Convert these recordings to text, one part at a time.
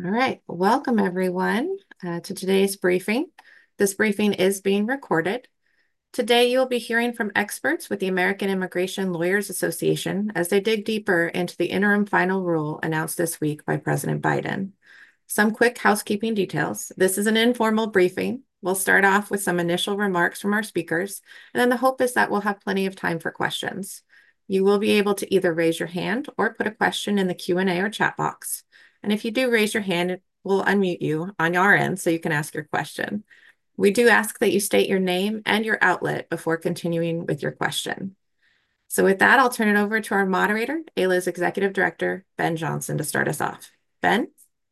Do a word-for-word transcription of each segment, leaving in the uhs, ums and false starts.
All right, welcome everyone uh, to today's briefing. This briefing is being recorded. Today, you'll be hearing from experts with the American Immigration Lawyers Association as they dig deeper into the interim final rule announced this week by President Biden. Some quick housekeeping details. This is an informal briefing. We'll start off with some initial remarks from our speakers, and then the hope is that we'll have plenty of time for questions. You will be able to either raise your hand or put a question in the Q and A or chat box. And if you do raise your hand, we'll unmute you on your end so you can ask your question. We do ask that you state your name and your outlet before continuing with your question. So with that, I'll turn it over to our moderator, A L A's Executive Director, Ben Johnson, to start us off. Ben?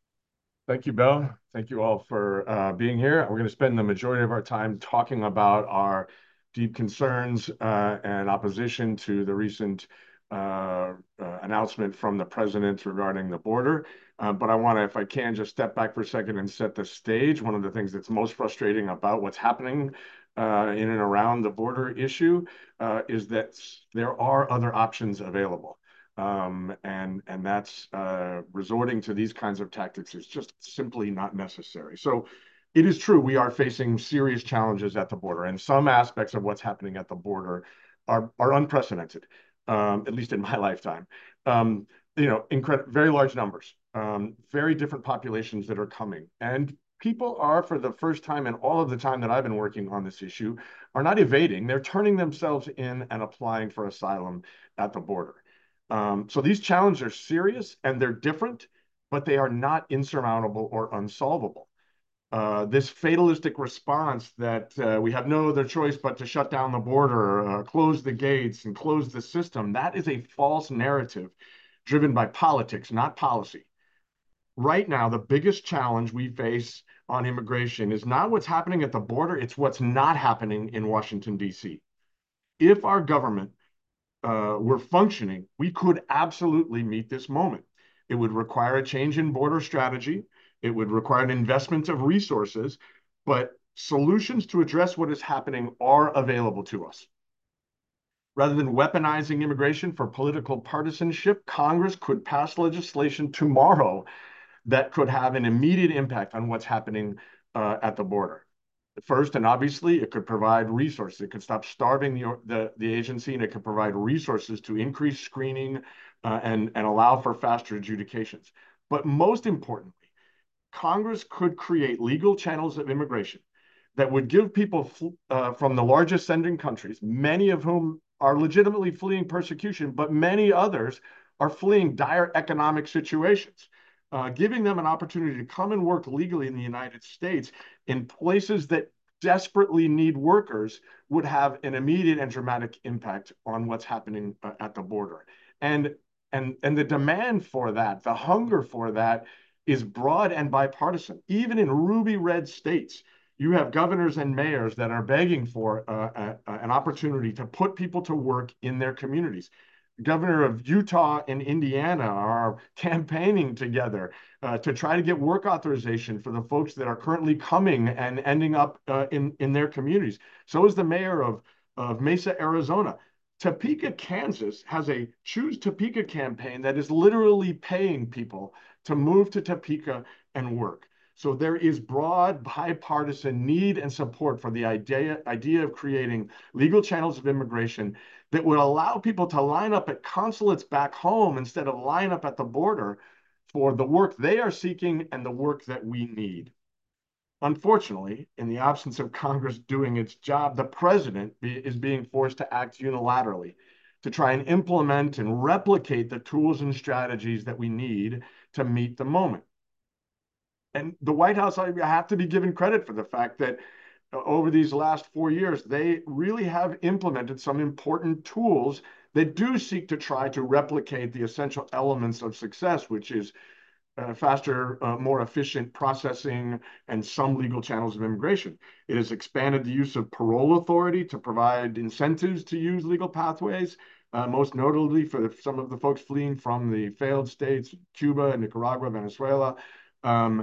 Thank you, Belle. Thank you all for uh, being here. We're going to spend the majority of our time talking about our deep concerns uh, and opposition to the recent uh, uh, announcement from the president regarding the border. Uh, but I want to, if I can, just step back for a second and set the stage. One of the things that's most frustrating about what's happening uh, in and around the border issue uh, is that there are other options available. Um, and and that's uh, resorting to these kinds of tactics is just simply not necessary. So it is true we are facing serious challenges at the border, and some aspects of what's happening at the border are are unprecedented, um, at least in my lifetime. Um, you know, incredible, very large numbers, um, very different populations that are coming, and people are, for the first time in all of the time that I've been working on this issue, are not evading; they're turning themselves in and applying for asylum at the border. Um, so these challenges are serious and they're different, but they are not insurmountable or unsolvable. Uh, this fatalistic response that uh, we have no other choice but to shut down the border, uh, close the gates, and close the system, that is a false narrative driven by politics, not policy. Right now, the biggest challenge we face on immigration is not what's happening at the border, it's what's not happening in Washington, D C. If our government uh, were functioning, we could absolutely meet this moment. It would require a change in border strategy. It would require an investment of resources, but solutions to address what is happening are available to us. Rather than weaponizing immigration for political partisanship, Congress could pass legislation tomorrow that could have an immediate impact on what's happening uh, at the border. First, and obviously, it could provide resources. It could stop starving the, the, the agency, and it could provide resources to increase screening uh, and, and allow for faster adjudications. But most importantly, Congress could create legal channels of immigration that would give people uh, from the largest sending countries, many of whom are legitimately fleeing persecution, but many others are fleeing dire economic situations, uh, giving them an opportunity to come and work legally in the United States in places that desperately need workers would have an immediate and dramatic impact on what's happening uh, at the border. And, and, and the demand for that, the hunger for that, is broad and bipartisan. Even in ruby red states, you have governors and mayors that are begging for uh, a, an opportunity to put people to work in their communities. The governor of Utah and Indiana are campaigning together uh, to try to get work authorization for the folks that are currently coming and ending up uh, in, in their communities. So is the mayor of, of Mesa, Arizona. Topeka, Kansas has a Choose Topeka campaign that is literally paying people to move to Topeka and work. So there is broad bipartisan need and support for the idea, idea of creating legal channels of immigration that would allow people to line up at consulates back home instead of line up at the border for the work they are seeking and the work that we need. Unfortunately, in the absence of Congress doing its job, the president be, is being forced to act unilaterally to try and implement and replicate the tools and strategies that we need to meet the moment. And the White House, I have to be given credit for the fact that uh, over these last four years, they really have implemented some important tools that do seek to try to replicate the essential elements of success, which is uh, faster, uh, more efficient processing and some legal channels of immigration. It has expanded the use of parole authority to provide incentives to use legal pathways, uh, most notably for the, some of the folks fleeing from the failed states, Cuba, Nicaragua, Venezuela. Um,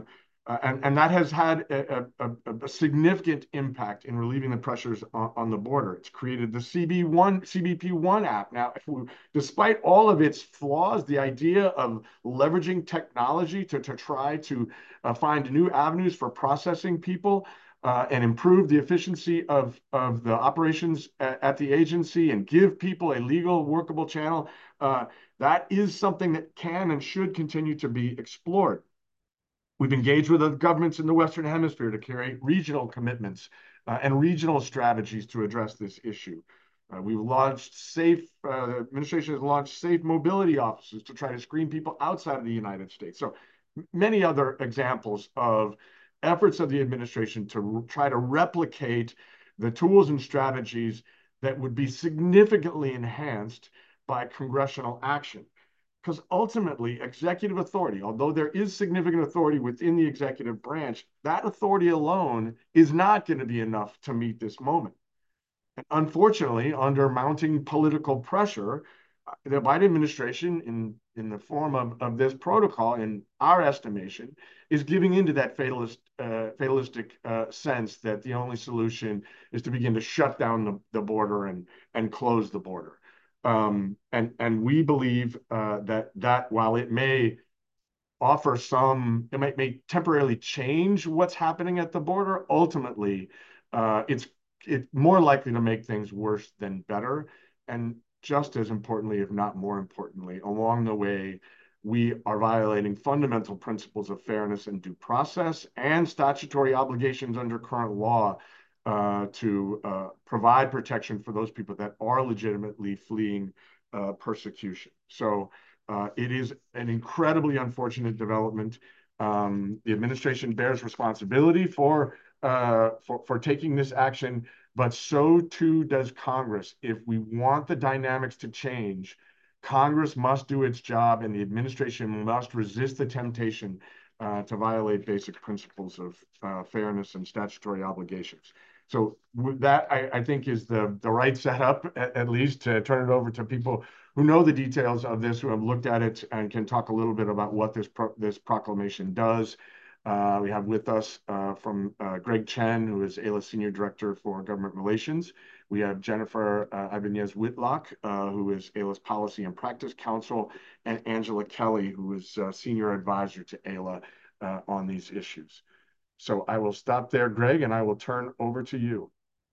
Uh, and, and that has had a, a, a, significant impact in relieving the pressures on, on the border. It's created the C B one, C B P one app. Now, if we, despite all of its flaws, the idea of leveraging technology to, to try to uh, find new avenues for processing people uh, and improve the efficiency of, of the operations at, at the agency and give people a legal, workable channel, uh, that is something that can and should continue to be explored. We've engaged with the governments in the Western Hemisphere to create regional commitments uh, and regional strategies to address this issue. Uh, we've launched safe, uh, the administration has launched safe mobility offices to try to screen people outside of the United States. So many other examples of efforts of the administration to try to replicate the tools and strategies that would be significantly enhanced by congressional action. Because ultimately, executive authority, although there is significant authority within the executive branch, that authority alone is not going to be enough to meet this moment. And unfortunately, under mounting political pressure, uh, the Biden administration, in, in the form of, of this protocol, in our estimation, is giving into that fatalist, uh, fatalistic uh, sense that the only solution is to begin to shut down the, the border and, and close the border. Um, and, and we believe uh, that, that while it may offer some, it might may temporarily change what's happening at the border, ultimately, uh, it's it's more likely to make things worse than better. And just as importantly, if not more importantly, along the way, we are violating fundamental principles of fairness and due process and statutory obligations under current law uh, to uh, provide protection for those people that are legitimately fleeing uh, persecution. So uh, it is an incredibly unfortunate development. Um, the administration bears responsibility for, uh, for, for taking this action, but so too does Congress. If we want the dynamics to change, Congress must do its job and the administration must resist the temptation uh, to violate basic principles of uh, fairness and statutory obligations. So that, I, I think, is the, the right setup, at, at least, to turn it over to people who know the details of this, who have looked at it and can talk a little bit about what this, pro this proclamation does. Uh, we have with us uh, from uh, Greg Chen, who is A L A Senior Director for Government Relations. We have Jennifer uh, Ibanez Whitlock, uh, who is A L A's Policy and Practice Counsel, and Angela Kelly, who is uh, Senior Advisor to A L A uh, on these issues. So I will stop there, Greg, and I will turn over to you.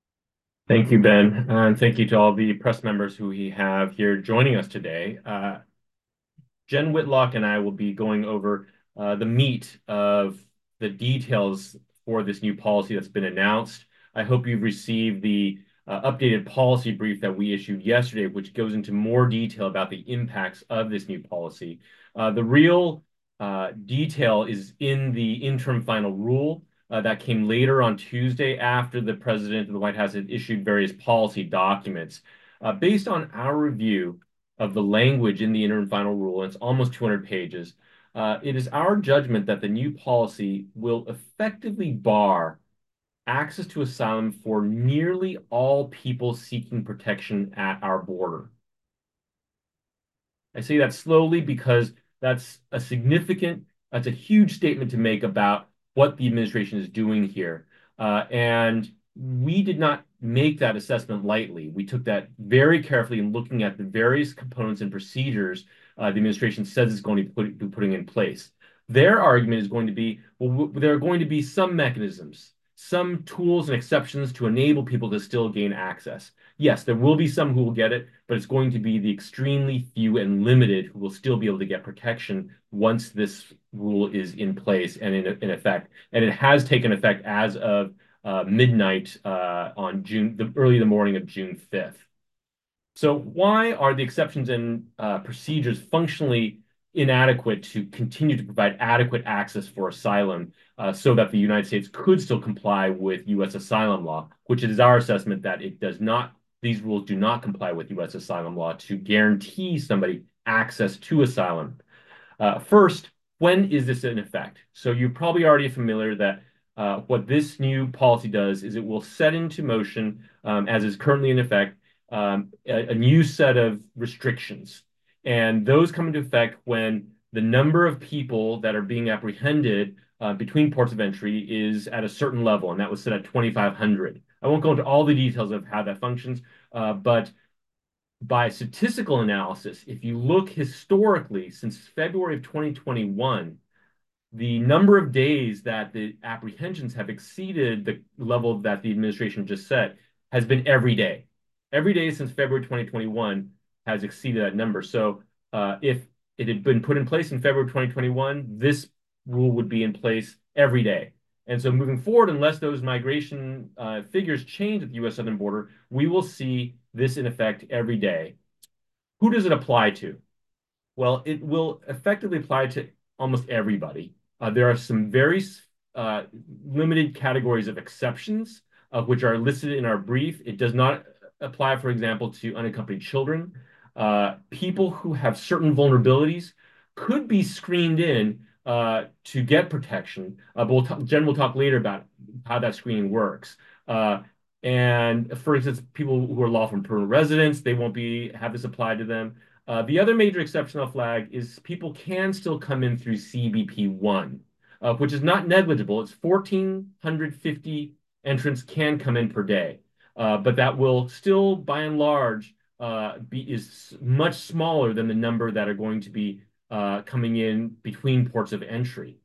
Thank you, Ben, and thank you to all the press members who we have here joining us today. Uh, Jen Whitlock and I will be going over uh, the meat of the details for this new policy that's been announced. I hope you've received the uh, updated policy brief that we issued yesterday, which goes into more detail about the impacts of this new policy. Uh, the real uh, detail is in the interim final rule uh, that came later on Tuesday after the president of the White House had issued various policy documents. Uh, based on our review of the language in the interim final rule, and it's almost two hundred pages, uh, it is our judgment that the new policy will effectively bar access to asylum for nearly all people seeking protection at our border. I say that slowly because that's a significant, that's a huge statement to make about what the administration is doing here. Uh, and we did not make that assessment lightly. We took that very carefully in looking at the various components and procedures uh, the administration says it's going to put, be putting in place. Their argument is going to be, well, there are going to be some mechanisms, some tools and exceptions to enable people to still gain access. Yes, there will be some who will get it, but it's going to be the extremely few and limited who will still be able to get protection once this rule is in place and in, in effect. And it has taken effect as of uh, midnight uh, on June, the early the morning of June fifth. So why are the exceptions and uh, procedures functionally inadequate to continue to provide adequate access for asylum uh, so that the United States could still comply with U S asylum law, which it is our assessment that it does not, these rules do not comply with U S asylum law to guarantee somebody access to asylum. Uh, first, when is this in effect? So you're probably already familiar that uh, what this new policy does is it will set into motion, um, as is currently in effect, um, a, a new set of restrictions. And those come into effect when the number of people that are being apprehended uh, uh, between ports of entry is at a certain level, and that was set at twenty-five hundred. I won't go into all the details of how that functions, uh, but by statistical analysis, if you look historically since February of twenty twenty-one, the number of days that the apprehensions have exceeded the level that the administration just set has been every day. Every day since February twenty twenty-one has exceeded that number. So uh, if it had been put in place in February twenty twenty-one, this rule would be in place every day. And so moving forward, unless those migration uh, figures change at the U S southern border, we will see this in effect every day. Who does it apply to? Well, it will effectively apply to almost everybody. Uh, there are some very uh, limited categories of exceptions, uh, which are listed in our brief. It does not apply, for example, to unaccompanied children. Uh, people who have certain vulnerabilities could be screened in uh, to get protection. Uh, but we'll talk, Jen will talk later about how that screening works. Uh, and for instance, people who are lawful permanent residents, they won't be have this applied to them. Uh, the other major exception I'll flag is people can still come in through C B P one, uh, which is not negligible. It's one thousand four hundred fifty entrants can come in per day, uh, but that will still, by and large, uh, be is much smaller than the number that are going to be uh, coming in between ports of entry.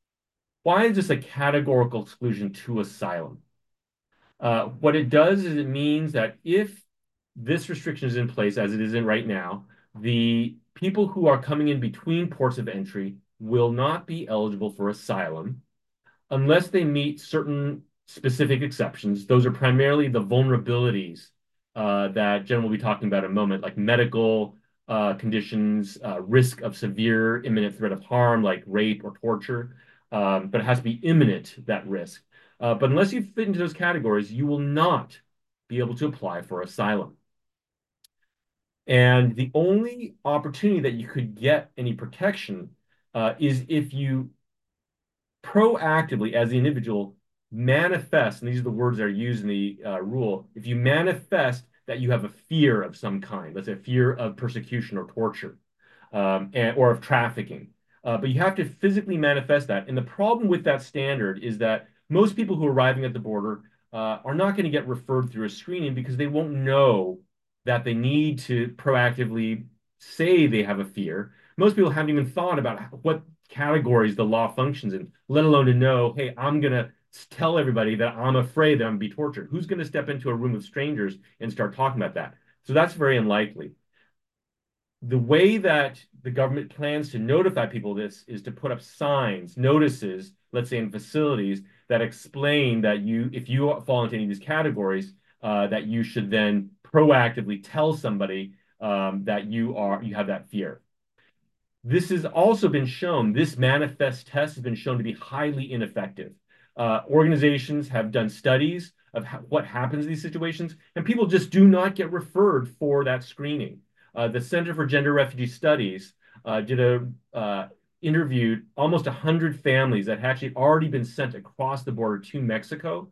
Why is this a categorical exclusion to asylum? Uh, what it does is it means that if this restriction is in place, as it is in right now, the people who are coming in between ports of entry will not be eligible for asylum unless they meet certain specific exceptions. Those are primarily the vulnerabilities uh, that Jen will be talking about in a moment, like medical uh, conditions, uh, risk of severe imminent threat of harm, like rape or torture, um, but it has to be imminent, that risk. Uh, but unless you fit into those categories, you will not be able to apply for asylum. And the only opportunity that you could get any protection uh, is if you proactively, as the individual, manifest, and these are the words that are used in the uh, rule, if you manifest that you have a fear of some kind, let's say a fear of persecution or torture, um, and, or of trafficking. Uh, but you have to physically manifest that. And the problem with that standard is that most people who are arriving at the border uh, are not going to get referred through a screening because they won't know that they need to proactively say they have a fear. Most people haven't even thought about what categories the law functions in, let alone to know, hey, I'm going to tell everybody that I'm afraid that I'm going to be tortured. Who's going to step into a room of strangers and start talking about that? So that's very unlikely. The way that the government plans to notify people of this is to put up signs, notices, let's say in facilities, that explain that you, if you fall into any of these categories, uh, that you should then proactively tell somebody um, that you are you have that fear. This has also been shown, this manifest test has been shown to be highly ineffective. Uh, organizations have done studies of ha what happens in these situations, and people just do not get referred for that screening. Uh, the Center for Gender Refugee Studies uh, did a uh, interviewed almost one hundred families that had actually already been sent across the border to Mexico.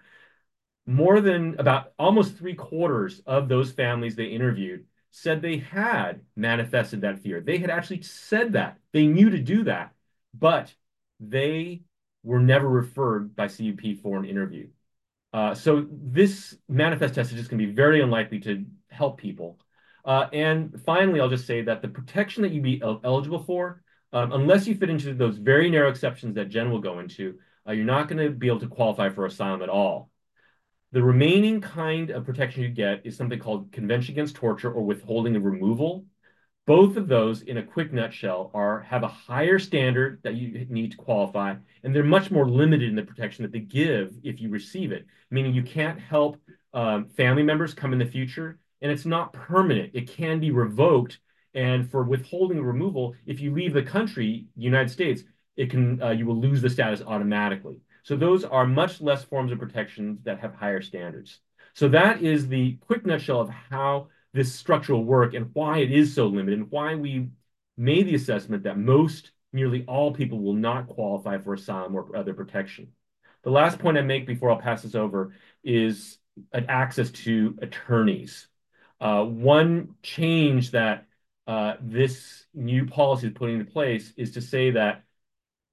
More than about almost three quarters of those families they interviewed said they had manifested that fear. They had actually said that. They knew to do that, but they were never referred by C B P for an interview. Uh, so this manifest test is just going to be very unlikely to help people. Uh, and finally, I'll just say that the protection that you'd be el eligible for, um, unless you fit into those very narrow exceptions that Jen will go into, uh, you're not going to be able to qualify for asylum at all. The remaining kind of protection you get is something called Convention Against Torture or withholding of removal. Both of those, in a quick nutshell, are have a higher standard that you need to qualify, and they're much more limited in the protection that they give if you receive it, meaning you can't help um, family members come in the future, and it's not permanent. It can be revoked, and for withholding of removal, if you leave the country, United States, it can uh, you will lose the status automatically. So those are much less forms of protection that have higher standards. So that is the quick nutshell of how this structure will work and why it is so limited and why we made the assessment that most, nearly all people will not qualify for asylum or other protection. The last point I make before I'll pass this over is an access to attorneys. Uh, one change that uh, this new policy is putting into place is to say that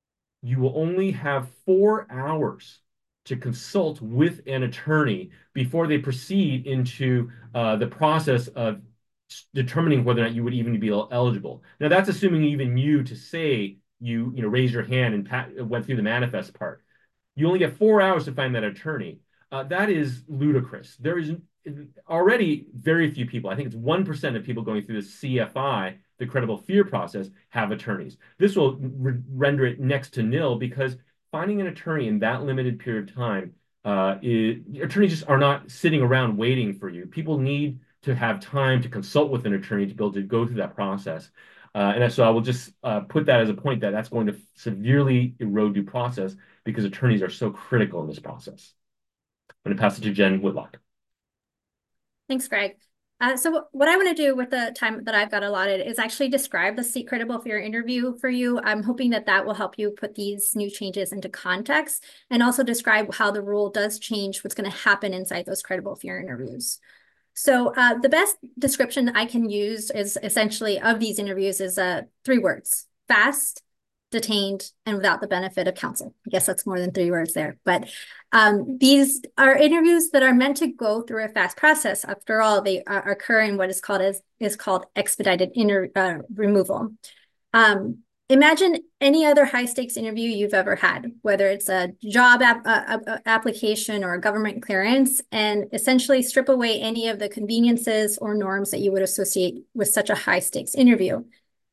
you will only have four hours to consult with an attorney before they proceed into uh, the process of determining whether or not you would even be eligible. Now, that's assuming even you to say you, you know, raise your hand and pat, went through the manifest part. You only get four hours to find that attorney. Uh, that is ludicrous. There is already very few people. I think it's one percent of people going through the C F I, the credible fear process, have attorneys. This will re render it next to nil because finding an attorney in that limited period of time, uh, is, attorneys just are not sitting around waiting for you. People need to have time to consult with an attorney to be able to go through that process. Uh, and so I will just uh, put that as a point that that's going to severely erode due process because attorneys are so critical in this process. I'm going to pass it to Jen Whitlock. Thanks, Greg. Uh, so what I want to do with the time that I've got allotted is actually describe the credible fear interview for you. I'm hoping that that will help you put these new changes into context and also describe how the rule does change what's going to happen inside those credible fear interviews. So uh, the best description I can use is essentially of these interviews is uh, three words: fast, detained, and without the benefit of counsel. I guess that's more than three words there. But um, these are interviews that are meant to go through a fast process. After all, they uh, occur in what is called as is called expedited inter, uh, removal. Um, imagine any other high stakes interview you've ever had, whether it's a job ap uh, application or a government clearance, and essentially strip away any of the conveniences or norms that you would associate with such a high stakes interview.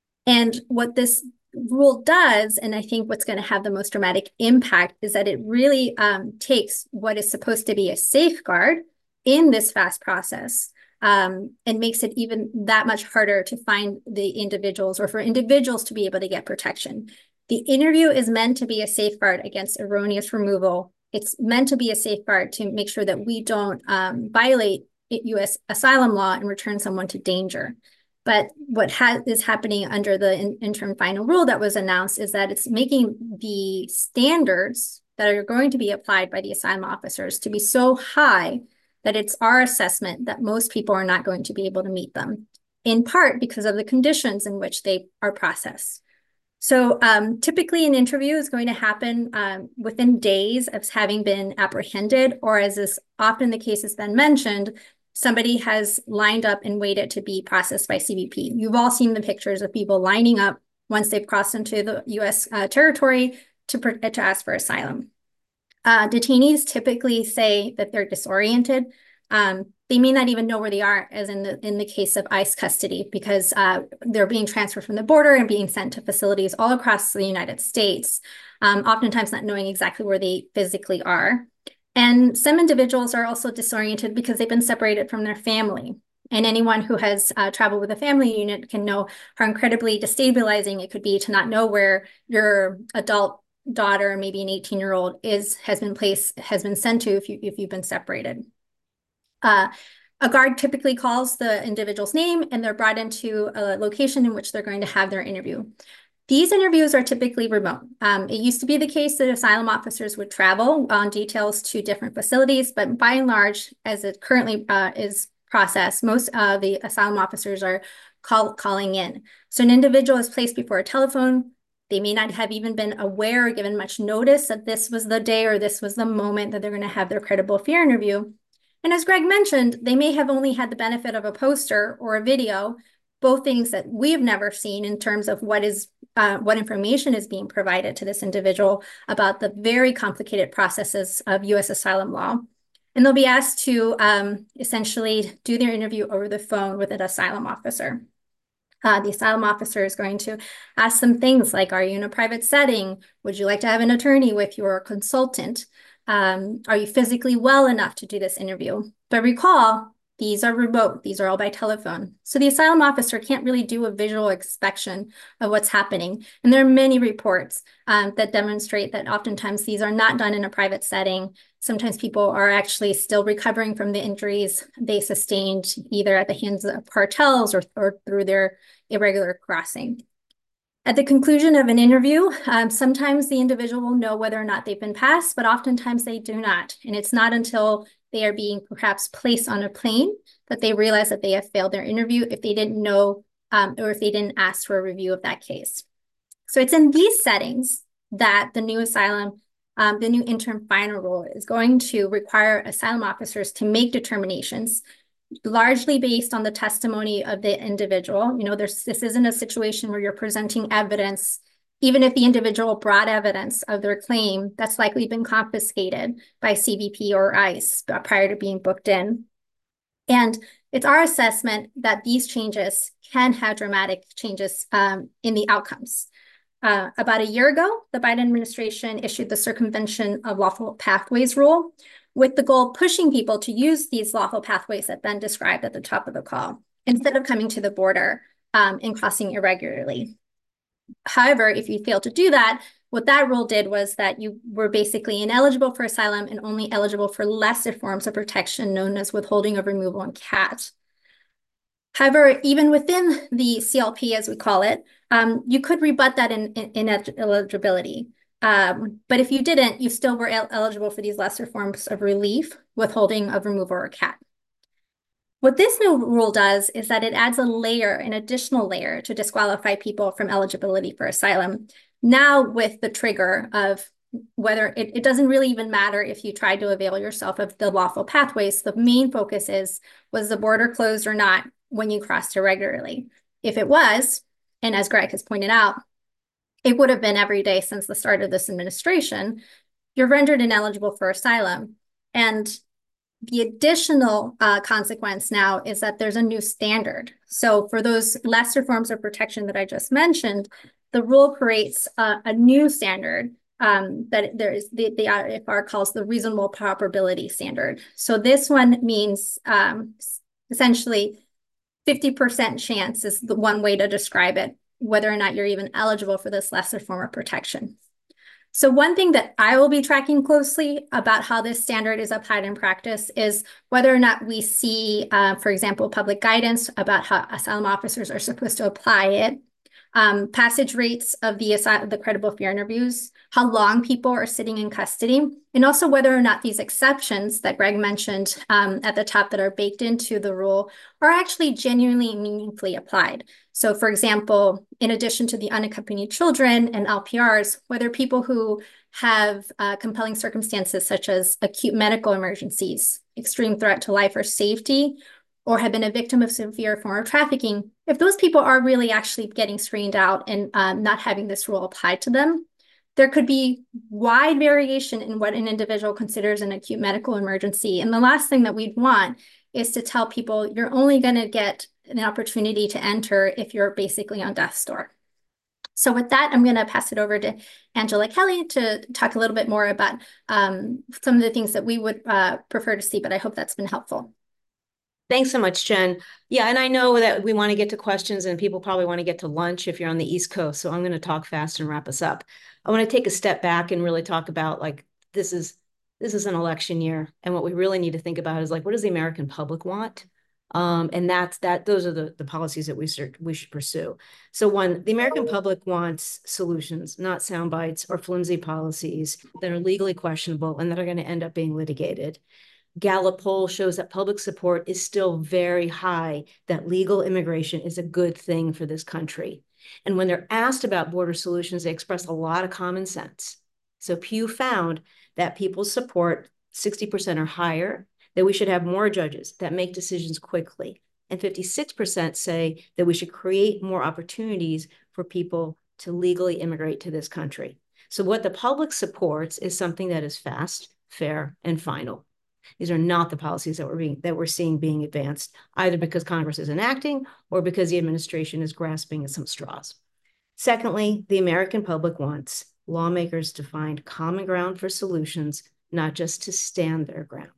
And what this rule does, and I think what's going to have the most dramatic impact, is that it really um, takes what is supposed to be a safeguard in this fast process um, and makes it even that much harder to find the individuals or for individuals to be able to get protection. The interview is meant to be a safeguard against erroneous removal. It's meant to be a safeguard to make sure that we don't um, violate U S asylum law and return someone to danger. But what ha is happening under the in interim final rule that was announced is that it's making the standards that are going to be applied by the asylum officers to be so high that it's our assessment that most people are not going to be able to meet them, in part because of the conditions in which they are processed. So um, typically an interview is going to happen um, within days of having been apprehended, or as is often the case has been mentioned, somebody has lined up and waited to be processed by C B P. You've all seen the pictures of people lining up once they've crossed into the U S uh, territory to, to ask for asylum. Uh, detainees typically say that they're disoriented. Um, they may not even know where they are, as in the, in the case of ICE custody, because uh, they're being transferred from the border and being sent to facilities all across the United States, um, oftentimes not knowing exactly where they physically are. And some individuals are also disoriented because they've been separated from their family. And anyone who has uh, traveled with a family unit can know how incredibly destabilizing it could be to not know where your adult daughter, maybe an eighteen-year-old, is has been placed, has been sent to if you if you've been separated. Uh, a guard typically calls the individual's name, and they're brought into a location in which they're going to have their interview. These interviews are typically remote. Um, it used to be the case that asylum officers would travel on details to different facilities, but by and large, as it currently uh, is processed, most of the asylum officers are call, calling in. So an individual is placed before a telephone. They may not have even been aware or given much notice that this was the day or this was the moment that they're going to have their credible fear interview. And as Greg mentioned, they may have only had the benefit of a poster or a video, both things that we've never seen in terms of what is uh, what information is being provided to this individual about the very complicated processes of U S asylum law. And they'll be asked to um, essentially do their interview over the phone with an asylum officer. Uh, the asylum officer is going to ask them things like, are you in a private setting? Would you like to have an attorney with your consultant? Um, are you physically well enough to do this interview? But recall, these are remote. These are all by telephone. So the asylum officer can't really do a visual inspection of what's happening. And there are many reports um, that demonstrate that oftentimes these are not done in a private setting. Sometimes people are actually still recovering from the injuries they sustained either at the hands of cartels or, or through their irregular crossing. At the conclusion of an interview, um, sometimes the individual will know whether or not they've been passed, but oftentimes they do not. And it's not until they are being perhaps placed on a plane that they realize that they have failed their interview if they didn't know um, or if they didn't ask for a review of that case. So it's in these settings that the new asylum, um, the new interim final rule is going to require asylum officers to make determinations largely based on the testimony of the individual. You know, there's this isn't a situation where you're presenting evidence, even if the individual brought evidence of their claim that's likely been confiscated by C B P or ICE prior to being booked in. And it's our assessment that these changes can have dramatic changes um, in the outcomes. Uh, about a year ago, the Biden administration issued the Circumvention of Lawful Pathways rule, with the goal of pushing people to use these lawful pathways that Ben described at the top of the call, instead of coming to the border um, and crossing irregularly. However, if you fail to do that, what that rule did was that you were basically ineligible for asylum and only eligible for lesser forms of protection known as withholding of removal and C A T. However, even within the C L P, as we call it, um, you could rebut that in, in, ineligibility. Um, but if you didn't, you still were el eligible for these lesser forms of relief, withholding of removal or C A T. What this new rule does is that it adds a layer, an additional layer to disqualify people from eligibility for asylum. Now with the trigger of whether it, it doesn't really even matter if you tried to avail yourself of the lawful pathways, the main focus is, was the border closed or not when you crossed irregularly? If it was, and as Greg has pointed out, it would have been every day since the start of this administration, you're rendered ineligible for asylum. And the additional uh, consequence now is that there's a new standard. So for those lesser forms of protection that I just mentioned, the rule creates uh, a new standard um, that there is the, the I F R calls the reasonable probability standard. So this one means um, essentially fifty percent chance is the one way to describe it, whether or not you're even eligible for this lesser form of protection. So one thing that I will be tracking closely about how this standard is applied in practice is whether or not we see, uh, for example, public guidance about how asylum officers are supposed to apply it, um, passage rates of the, the credible fear interviews, how long people are sitting in custody, and also whether or not these exceptions that Greg mentioned um, at the top that are baked into the rule are actually genuinely meaningfully applied. So for example, in addition to the unaccompanied children and L P Rs, whether people who have uh, compelling circumstances such as acute medical emergencies, extreme threat to life or safety, or have been a victim of severe form of trafficking, if those people are really actually getting screened out and um, not having this rule applied to them, there could be wide variation in what an individual considers an acute medical emergency. And the last thing that we'd want is to tell people you're only going to get an opportunity to enter if you're basically on death's door. So with that, I'm going to pass it over to Angela Kelly to talk a little bit more about um, some of the things that we would uh, prefer to see, but I hope that's been helpful. Thanks so much, Jen. Yeah, and I know that we want to get to questions and people probably want to get to lunch if you're on the East Coast. So I'm going to talk fast and wrap us up. I want to take a step back and really talk about like, this is, this is an election year. And what we really need to think about is like, what does the American public want? Um, and that's that. Those are the, the policies that we should, we should pursue. So one, the American public wants solutions, not sound bites or flimsy policies that are legally questionable and that are going to end up being litigated. Gallup poll shows that public support is still very high, that legal immigration is a good thing for this country. And when they're asked about border solutions, they express a lot of common sense. So Pew found that people support sixty percent or higher, that we should have more judges that make decisions quickly. And fifty-six percent say that we should create more opportunities for people to legally immigrate to this country. So what the public supports is something that is fast, fair, and final. These are not the policies that we're being that we're seeing being advanced, either because Congress is enacting or because the administration is grasping at some straws. Secondly, the American public wants lawmakers to find common ground for solutions, not just to stand their ground.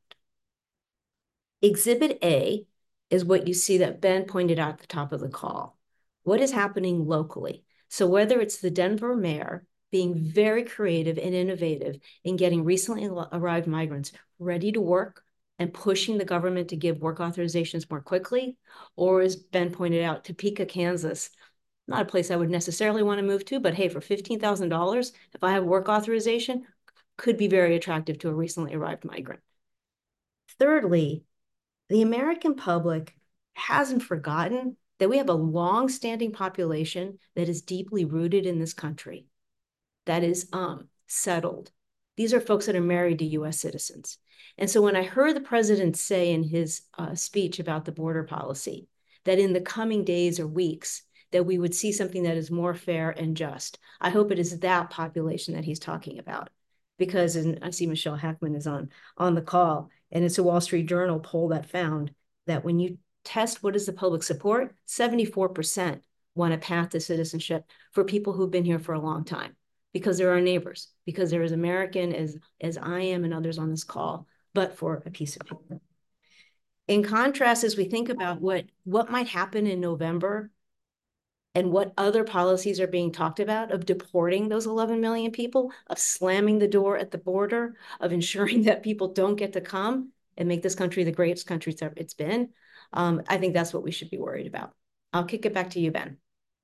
Exhibit A is what you see that Ben pointed out at the top of the call. What is happening locally? So whether it's the Denver mayor being very creative and innovative in getting recently arrived migrants ready to work and pushing the government to give work authorizations more quickly, or as Ben pointed out, Topeka, Kansas, not a place I would necessarily want to move to, but hey, for fifteen thousand dollars, if I have work authorization, could be very attractive to a recently arrived migrant. Thirdly, the American public hasn't forgotten that we have a long-standing population that is deeply rooted in this country. that is um, settled. These are folks that are married to U S citizens. And so when I heard the president say in his uh, speech about the border policy that in the coming days or weeks, that we would see something that is more fair and just, I hope it is that population that he's talking about. Because, and I see Michelle Hackman is on, on the call, and it's a Wall Street Journal poll that found that when you test what is the public support, seventy-four percent want a path to citizenship for people who've been here for a long time, because they're our neighbors, because they're as American as, as I am and others on this call, but for a piece of paper. In contrast, as we think about what, what might happen in November and what other policies are being talked about of deporting those eleven million people, of slamming the door at the border, of ensuring that people don't get to come and make this country the greatest country it's been, um, I think that's what we should be worried about. I'll kick it back to you, Ben.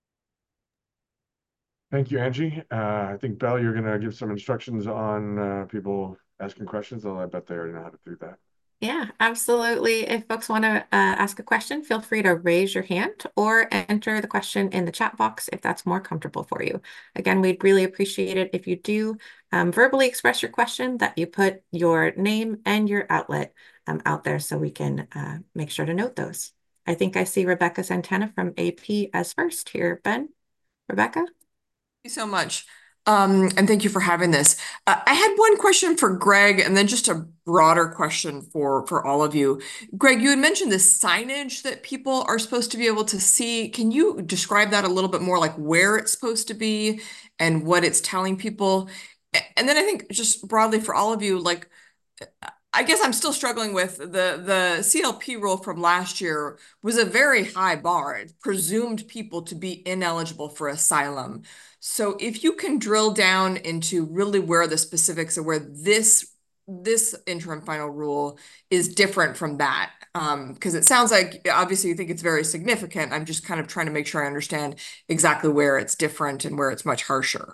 Thank you, Angie. Uh, I think, Belle, you're going to give some instructions on uh, people asking questions, although I bet they already know how to do that. Yeah, absolutely. If folks want to uh, ask a question, feel free to raise your hand or enter the question in the chat box if that's more comfortable for you. Again, we'd really appreciate it if you do um, verbally express your question, that you put your name and your outlet um, out there so we can uh, make sure to note those. I think I see Rebecca Santana from A P as first here. Ben, Rebecca? Thank you so much. Um, and thank you for having this. Uh, I had one question for Greg and then just a broader question for, for all of you. Greg, you had mentioned the signage that people are supposed to be able to see. Can you describe that a little bit more, like where it's supposed to be and what it's telling people? And then I think just broadly for all of you, like, I guess I'm still struggling with the, the C L P rule from last year was a very high bar. It presumed people to be ineligible for asylum. So if you can drill down into really where the specifics of where this, this interim final rule is different from that, um, because it sounds like obviously you think it's very significant. I'm just kind of trying to make sure I understand exactly where it's different and where it's much harsher.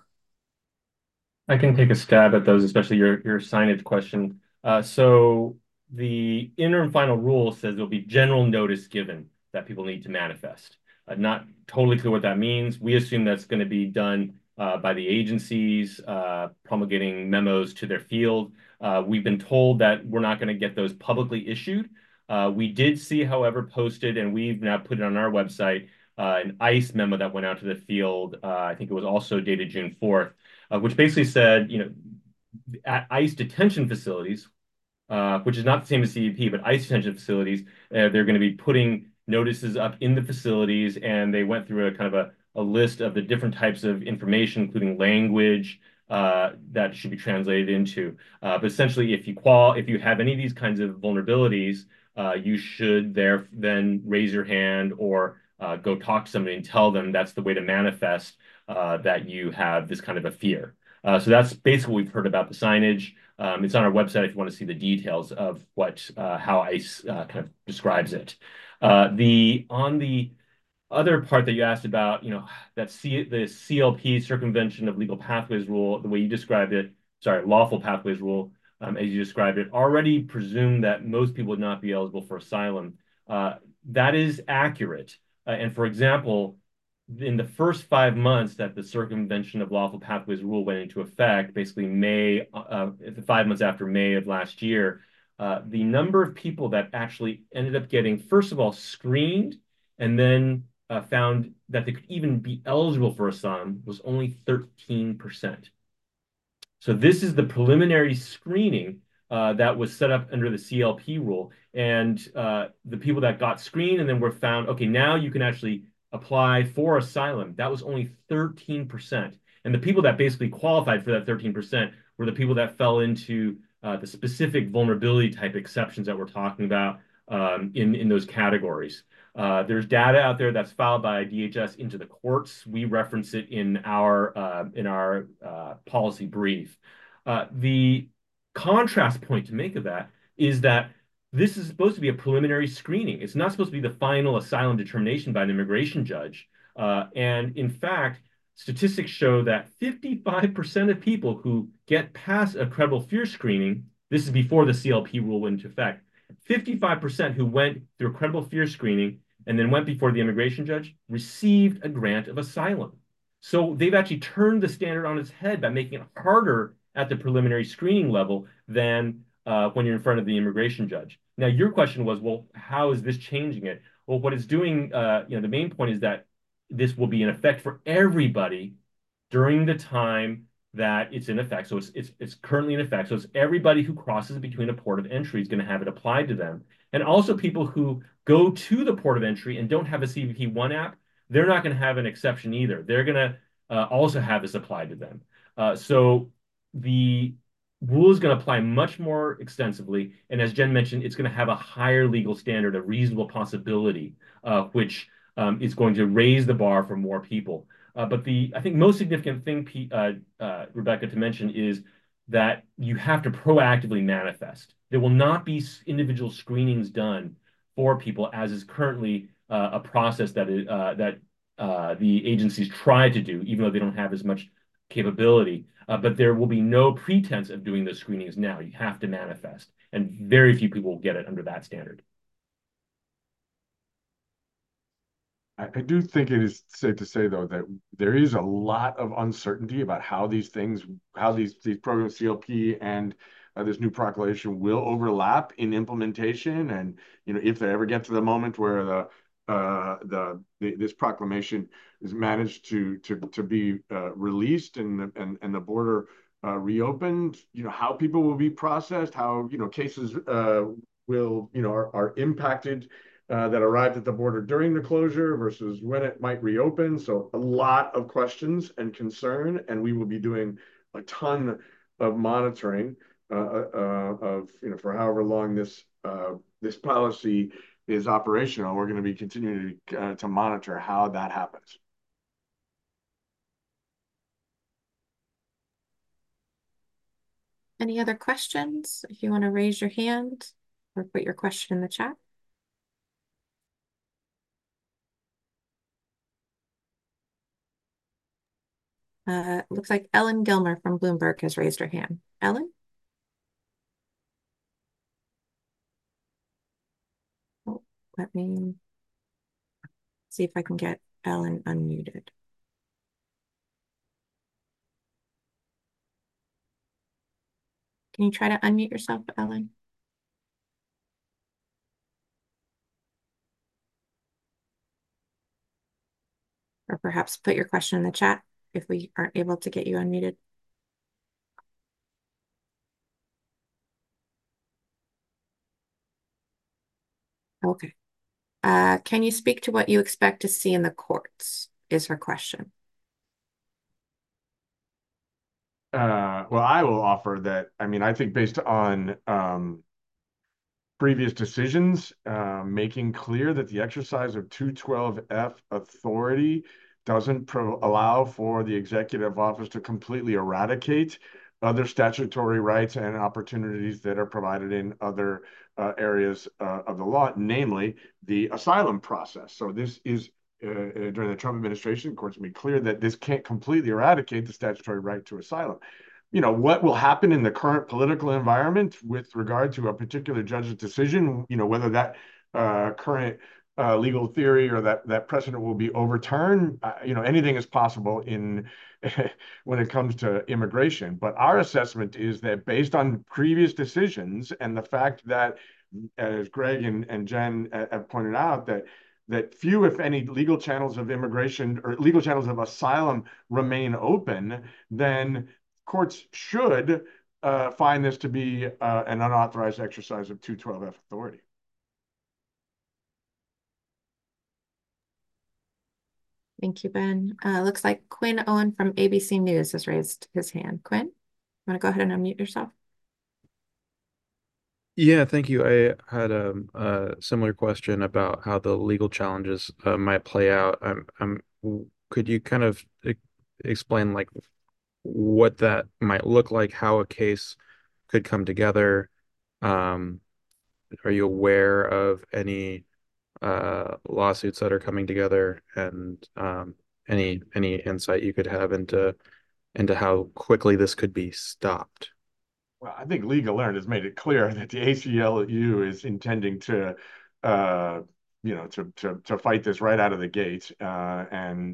I can take a stab at those, especially your, your signage question. Uh, so the interim final rule says there'll be general notice given that people need to manifest. Uh, not totally clear what that means. We assume that's going to be done uh, by the agencies uh, promulgating memos to their field. Uh, we've been told that we're not going to get those publicly issued. Uh, we did see, however, posted, and we've now put it on our website, uh, an ICE memo that went out to the field. Uh, I think it was also dated June fourth, uh, which basically said, you know, at ICE detention facilities, uh, which is not the same as C B P, but ICE detention facilities, uh, they're going to be putting notices up in the facilities, and they went through a kind of a, a list of the different types of information, including language uh, that should be translated into. Uh, but essentially, if you qual, if you have any of these kinds of vulnerabilities, uh, you should there then raise your hand or uh, go talk to somebody and tell them that's the way to manifest uh, that you have this kind of a fear. Uh, so that's basically what we've heard about the signage. Um, it's on our website if you want to see the details of what uh, how ICE uh, kind of describes it. Uh, the on the other part that you asked about, you know, that C, the C L P circumvention of legal pathways rule, the way you described it, sorry, lawful pathways rule, um, as you described it, already presumed that most people would not be eligible for asylum. Uh, that is accurate. Uh, and for example, in the first five months that the circumvention of lawful pathways rule went into effect, basically May, uh, five months after May of last year, uh, the number of people that actually ended up getting, first of all, screened and then uh, found that they could even be eligible for asylum was only thirteen percent. So this is the preliminary screening uh, that was set up under the C L P rule. And uh, the people that got screened and then were found, okay, now you can actually apply for asylum, that was only thirteen percent. And the people that basically qualified for that thirteen percent were the people that fell into uh, the specific vulnerability type exceptions that we're talking about um, in, in those categories. Uh, there's data out there that's filed by D H S into the courts. We reference it in our, uh, in our uh, policy brief. Uh, the contrast point to make of that is that this is supposed to be a preliminary screening. It's not supposed to be the final asylum determination by an immigration judge. Uh, and in fact, statistics show that fifty-five percent of people who get past a credible fear screening, this is before the C L P rule went into effect, fifty-five percent who went through a credible fear screening and then went before the immigration judge received a grant of asylum. So they've actually turned the standard on its head by making it harder at the preliminary screening level than uh, when you're in front of the immigration judge. Now, your question was, well, how is this changing it? Well, what it's doing, uh, you know, the main point is that this will be in effect for everybody during the time that it's in effect. So it's it's it's currently in effect. So it's everybody who crosses between a port of entry is going to have it applied to them. And also people who go to the port of entry and don't have a C B P one app, they're not going to have an exception either. They're going to uh, also have this applied to them. Uh, so the rule is going to apply much more extensively. And as Jen mentioned, it's going to have a higher legal standard, a reasonable possibility, uh, which um, is going to raise the bar for more people. Uh, but the I think most significant thing, uh, uh, Rebecca, to mention is that you have to proactively manifest. There will not be individual screenings done for people, as is currently uh, a process that is, uh, that uh, the agencies try to do, even though they don't have as much capability. Uh, but there will be no pretense of doing those screenings now. You have to manifest, and very few people will get it under that standard. I, I do think it is safe to say, though, that there is a lot of uncertainty about how these things, how these these programs, C L P and uh, this new proclamation will overlap in implementation, and you know if they ever get to the moment where the uh, the, the this proclamation is managed to to to be uh, released and the, and and the border uh, reopened, you know how people will be processed, how you know cases uh, will you know are, are impacted uh, that arrived at the border during the closure versus when it might reopen. So a lot of questions and concern, and we will be doing a ton of monitoring uh, uh, of, you know, for however long this uh, this policy is operational. We're going to be continuing to, uh, to monitor how that happens. Any other questions? If you want to raise your hand or put your question in the chat. Uh, looks like Ellen Gilmer from Bloomberg has raised her hand. Ellen? Oh, let me see if I can get Ellen unmuted. Can you try to unmute yourself, Ellen? Or perhaps put your question in the chat if we aren't able to get you unmuted. Okay. Uh, can you speak to what you expect to see in the courts, is her question. Uh, well, I will offer that. I mean, I think based on um, previous decisions, uh, making clear that the exercise of two twelve F authority doesn't pro allow for the executive office to completely eradicate other statutory rights and opportunities that are provided in other uh, areas uh, of the law, namely the asylum process. So this is uh, during the Trump administration, of course, made clear that this can't completely eradicate the statutory right to asylum. You know, what will happen in the current political environment with regard to a particular judge's decision, you know, whether that uh, current uh, legal theory or that that precedent will be overturned, uh, you know, anything is possible in when it comes to immigration. But our assessment is that based on previous decisions and the fact that, as Greg and, and Jen have pointed out, that that few, if any, legal channels of immigration or legal channels of asylum remain open, then courts should uh, find this to be uh, an unauthorized exercise of two twelve F authority. Thank you, Ben. Uh, looks like Quinn Owen from A B C News has raised his hand. Quinn, you want to go ahead and unmute yourself? Yeah, thank you. I had a, a similar question about how the legal challenges uh, might play out. I'm, I'm, could you kind of e explain like what that might look like, how a case could come together? Um, are you aware of any uh, lawsuits that are coming together, and um, any any insight you could have into into how quickly this could be stopped? Well, I think Legal Alert has made it clear that the A C L U is intending to, uh, you know, to, to to fight this right out of the gate, uh, and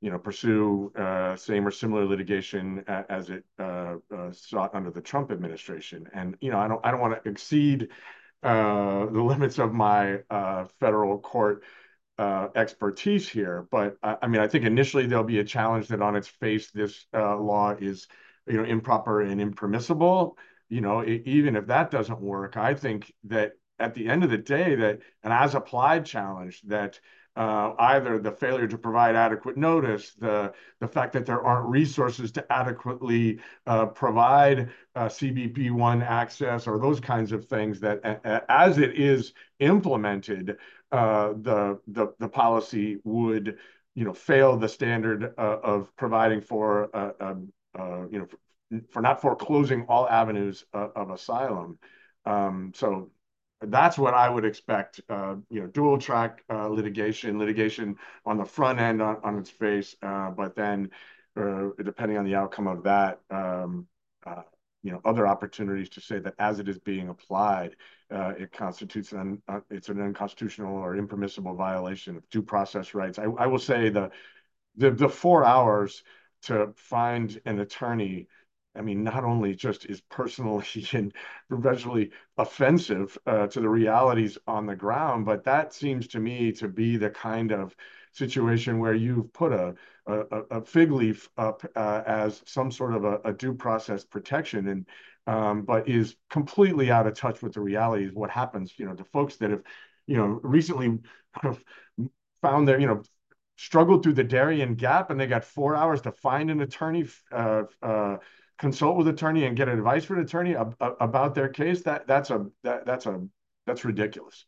you know, pursue uh, same or similar litigation as it uh, uh, sought under the Trump administration. And, you know, I don't I don't want to exceed uh, the limits of my uh, federal court uh, expertise here, but I, I mean, I think initially there'll be a challenge that on its face, this uh, law is, you know, improper and impermissible. You know, it, even if that doesn't work, I think that at the end of the day, that an as applied challenge that uh, either the failure to provide adequate notice, the the fact that there aren't resources to adequately uh, provide uh, C B P one access, or those kinds of things, that uh, as it is implemented, uh, the the the policy would, you know, fail the standard uh, of providing for uh, um, uh, you know for, for not foreclosing all avenues uh, of asylum. Um, so that's what I would expect. Uh, you know, dual track uh, litigation, litigation on the front end on, on its face, uh, but then uh, depending on the outcome of that, um, uh, you know, other opportunities to say that as it is being applied, uh, it constitutes an uh, it's an unconstitutional or impermissible violation of due process rights. I, I will say the the the four hours to find an attorney, I mean, not only just is personally and professionally offensive uh, to the realities on the ground, but that seems to me to be the kind of situation where you've put a a, a fig leaf up uh, as some sort of a, a due process protection, and um, but is completely out of touch with the realities of what happens, you know, to folks that have, you know, recently found their, you know, struggled through the Darien Gap, and they got four hours to find an attorney, uh, uh, consult with attorney, and get advice from an attorney ab about their case. That that's a that, that's a that's ridiculous.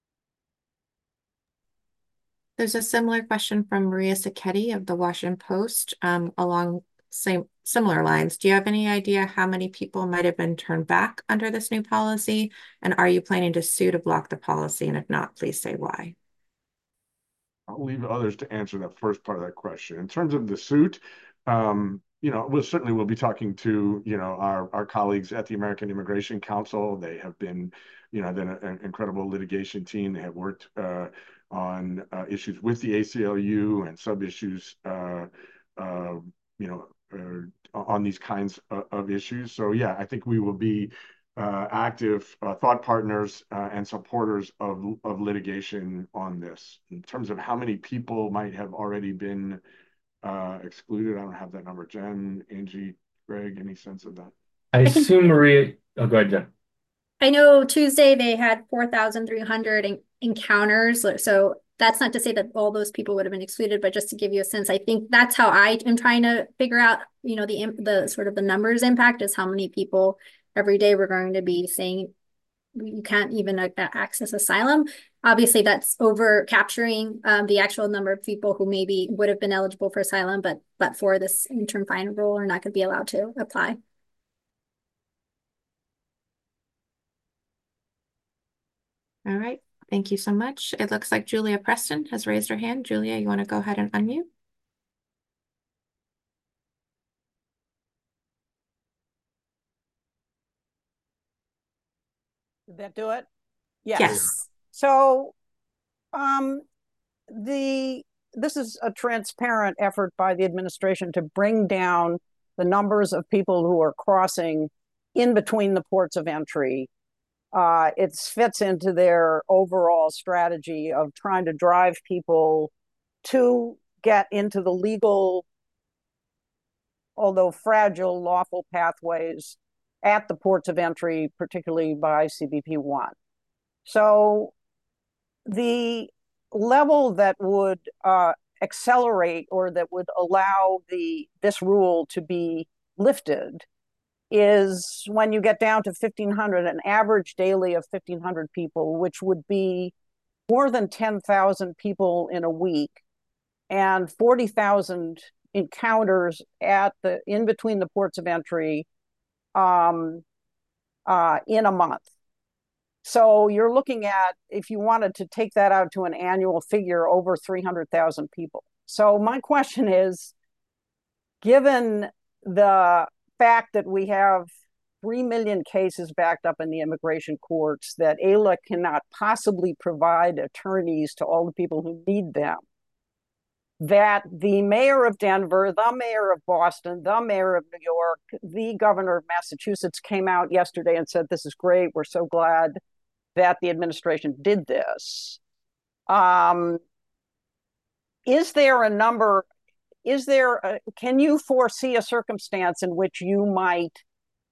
There's a similar question from Maria Sacchetti of the Washington Post, um, along same similar lines. Do you have any idea how many people might have been turned back under this new policy? And are you planning to sue to block the policy? And if not, please say why. I'll leave others to answer that first part of that question. In terms of the suit, um, you know, we'll certainly we'll be talking to, you know, our our colleagues at the American Immigration Council. They have been, you know, then an incredible litigation team. They have worked uh, on uh, issues with the A C L U and sub issues, uh, uh, you know, uh, on these kinds of, of issues. So yeah, I think we will be uh, active uh, thought partners uh, and supporters of, of litigation on this. In terms of how many people might have already been uh, excluded, I don't have that number. Jen, Angie, Greg, any sense of that? I assume Maria, oh, go ahead, Jen. I know Tuesday they had four thousand three hundred en encounters. So that's not to say that all those people would have been excluded, but just to give you a sense, I think that's how I am trying to figure out, you know, the the sort of the numbers impact is how many people every day we're going to be saying you can't even uh, access asylum. Obviously, that's over capturing um, the actual number of people who maybe would have been eligible for asylum, but but for this interim fine rule are not going to be allowed to apply. All right. Thank you so much. It looks like Julia Preston has raised her hand. Julia, you want to go ahead and unmute? Did that do it? Yes. Yes. So um, the this is a transparent effort by the administration to bring down the numbers of people who are crossing in between the ports of entry. Uh, it fits into their overall strategy of trying to drive people to get into the legal, although fragile, lawful pathways at the ports of entry, particularly by C B P one. So the level that would uh, accelerate or that would allow the this rule to be lifted is when you get down to fifteen hundred, an average daily of fifteen hundred people, which would be more than ten thousand people in a week and forty thousand encounters at the in between the ports of entry um, uh, in a month. So you're looking at, if you wanted to take that out to an annual figure, over three hundred thousand people. So my question is, given the fact that we have three million cases backed up in the immigration courts, that A L A cannot possibly provide attorneys to all the people who need them, that the mayor of Denver, the mayor of Boston, the mayor of New York, the governor of Massachusetts came out yesterday and said, this is great. We're so glad that the administration did this. Um, is there a number, is there, a, can you foresee a circumstance in which you might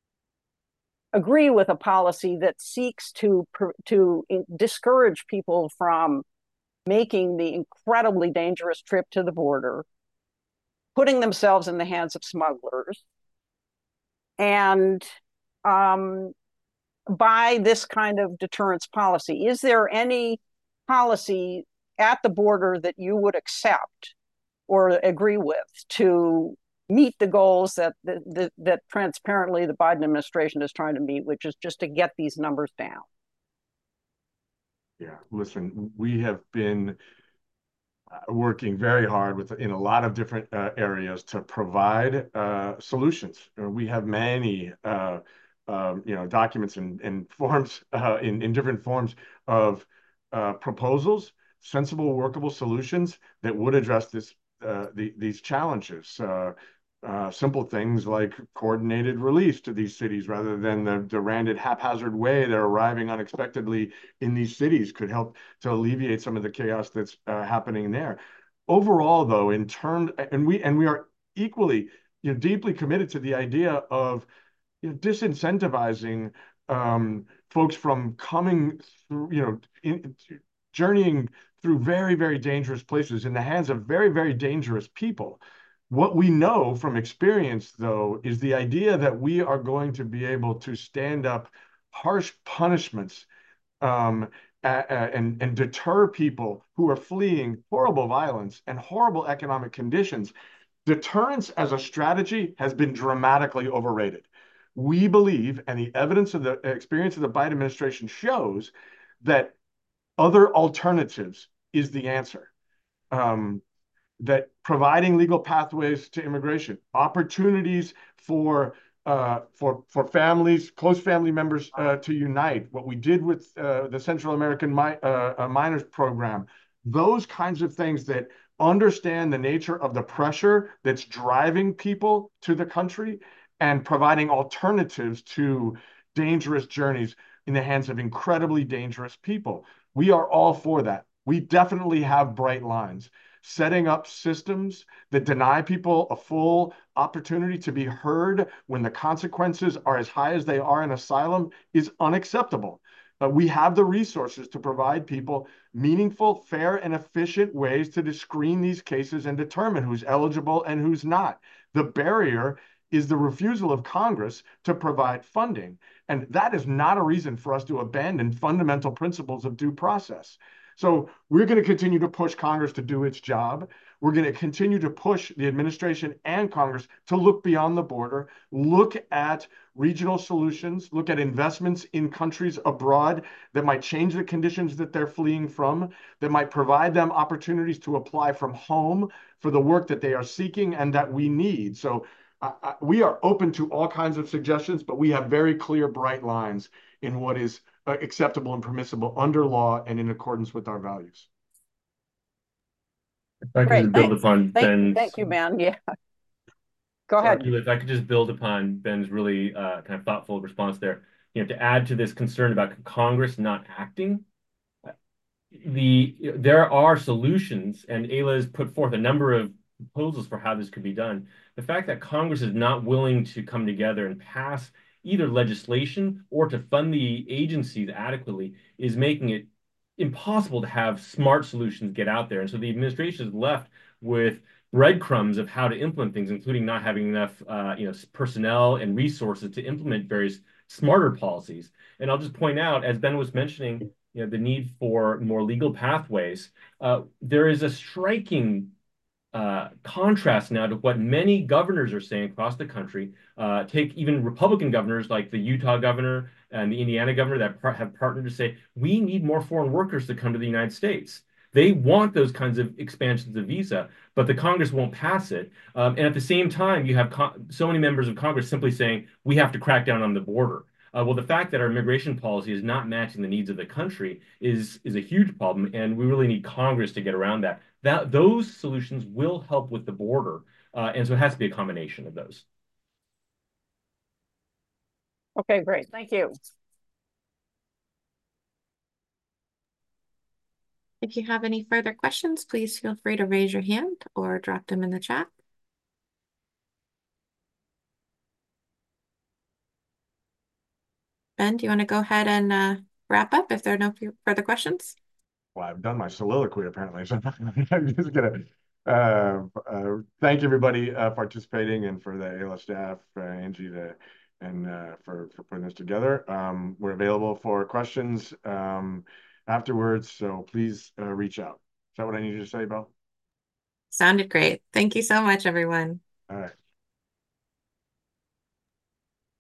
agree with a policy that seeks to, to discourage people from making the incredibly dangerous trip to the border, putting themselves in the hands of smugglers, and um, by this kind of deterrence policy? Is there any policy at the border that you would accept or agree with to meet the goals that, that, that transparently the Biden administration is trying to meet, which is just to get these numbers down? Yeah, listen, we have been uh, working very hard with in a lot of different uh, areas to provide uh, solutions. Uh, we have many, uh, um, you know, documents and, and forms uh, in in different forms of uh, proposals, sensible, workable solutions that would address this uh, the, these challenges. Uh, Uh, simple things like coordinated release to these cities rather than the, the random haphazard way they're arriving unexpectedly in these cities could help to alleviate some of the chaos that's uh, happening there. Overall, though, in terms, and we and we are equally, you know, deeply committed to the idea of, you know, disincentivizing um, folks from coming through, you know, in, journeying through very, very dangerous places in the hands of very, very dangerous people. What we know from experience, though, is the idea that we are going to be able to stand up harsh punishments um, and, and deter people who are fleeing horrible violence and horrible economic conditions. Deterrence as a strategy has been dramatically overrated. We believe, and the evidence of the experience of the Biden administration shows, that other alternatives is the answer. Um, that providing legal pathways to immigration, opportunities for uh, for for families, close family members uh, to unite, what we did with uh, the Central American Mi uh, Minors Program, those kinds of things that understand the nature of the pressure that's driving people to the country and providing alternatives to dangerous journeys in the hands of incredibly dangerous people. We are all for that. We definitely have bright lines. Setting up systems that deny people a full opportunity to be heard when the consequences are as high as they are in asylum is unacceptable. Uh, we have the resources to provide people meaningful, fair, and efficient ways to screen these cases and determine who's eligible and who's not. The barrier is the refusal of Congress to provide funding. And that is not a reason for us to abandon fundamental principles of due process. So we're going to continue to push Congress to do its job. We're going to continue to push the administration and Congress to look beyond the border, look at regional solutions, look at investments in countries abroad that might change the conditions that they're fleeing from, that might provide them opportunities to apply from home for the work that they are seeking and that we need. So uh, we are open to all kinds of suggestions, but we have very clear, bright lines in what is acceptable and permissible under law and in accordance with our values. If I could Great. just build Thank, upon thank, Ben's, thank you, man. Yeah. Go sorry, ahead. Julie, if I could just build upon Ben's really uh, kind of thoughtful response there, you know, to add to this concern about Congress not acting, the there are solutions, and Ayla has put forth a number of proposals for how this could be done. The fact that Congress is not willing to come together and pass either legislation or to fund the agencies adequately is making it impossible to have smart solutions get out there. And so the administration is left with breadcrumbs of how to implement things, including not having enough uh, you know, personnel and resources to implement various smarter policies. And I'll just point out, as Ben was mentioning, you know, the need for more legal pathways, uh, there is a striking Uh, contrast now to what many governors are saying across the country. Uh, take even Republican governors like the Utah governor and the Indiana governor that par have partnered to say, we need more foreign workers to come to the United States. They want those kinds of expansions of visa, but the Congress won't pass it. Um, and at the same time, you have so many members of Congress simply saying, we have to crack down on the border. Uh, well, the fact that our immigration policy is not matching the needs of the country is, is a huge problem, and we really need Congress to get around that. that those solutions will help with the border. Uh, and so it has to be a combination of those. Okay, great. Thank you. If you have any further questions, please feel free to raise your hand or drop them in the chat. Ben, do you want to go ahead and uh, wrap up if there are no further questions? Well, I've done my soliloquy apparently, so I'm just gonna uh, uh, thank everybody uh, participating, and for the A L S staff, uh, Angie, the, and uh, for for putting this together. Um, we're available for questions um, afterwards, so please uh, reach out. Is that what I need you to say, Belle? Sounded great. Thank you so much, everyone. All right.